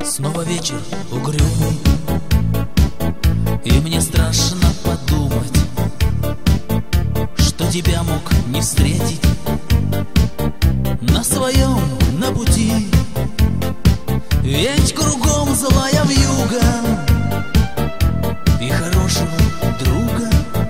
Снова вечер угрюмый, и мне страшно подумать, что тебя мог не встретить на своем, на пути. Ведь кругом злая вьюга и хорошего друга,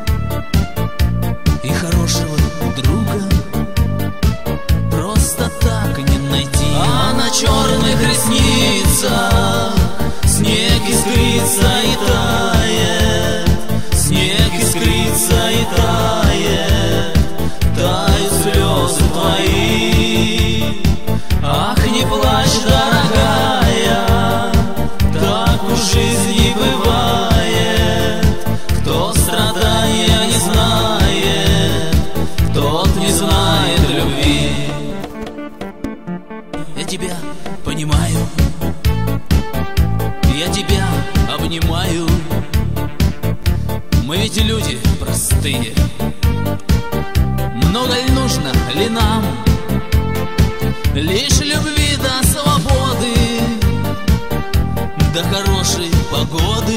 и хорошего друга просто так не найти. А на черных ресницах снег искрится и тает, снег искрится и тает, тают слезы твои. Ах, не плачь, дорогая, так уж в жизни бывает. Кто страдания не знает, тот не знает любви. Я тебя понимаю, я тебя обнимаю. Мы ведь люди простые, много ли нужно ли нам лишь любви до свободы, до хорошей погоды.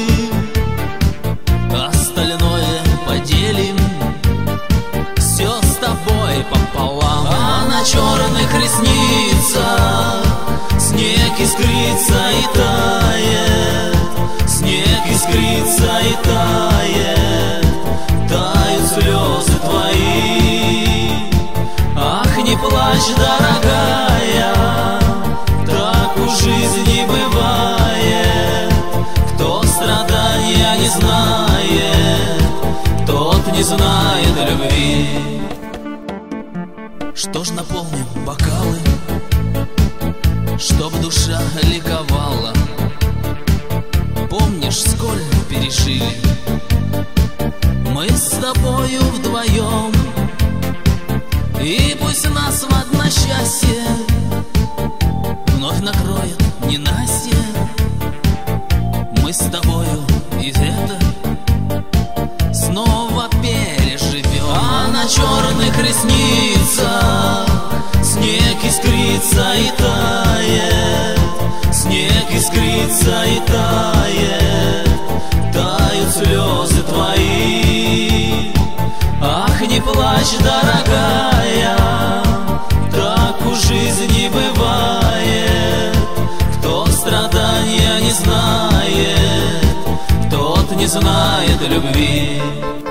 Остальное поделим, все с тобой пополам. А на черных ресницах снег искрится и тает, снег искрится и тает, тают слезы твои. Ах, не плачь, дорогая, так уж в жизни бывает. Кто страдания не знает, тот не знает любви. Что ж, наполним бокалы, чтоб душа ликовала. Помнишь, сколь пережили мы с тобою вдвоем, и пусть нас в одно счастье вновь накроет ненастье. Мы с тобою и это снова переживем. А на черных ресницах снег искрится и тает, снег искрится и тает, тают слезы твои. Ах, не плачь, дорогая, так уж в жизни бывает. Кто страдания не знает, тот не знает любви.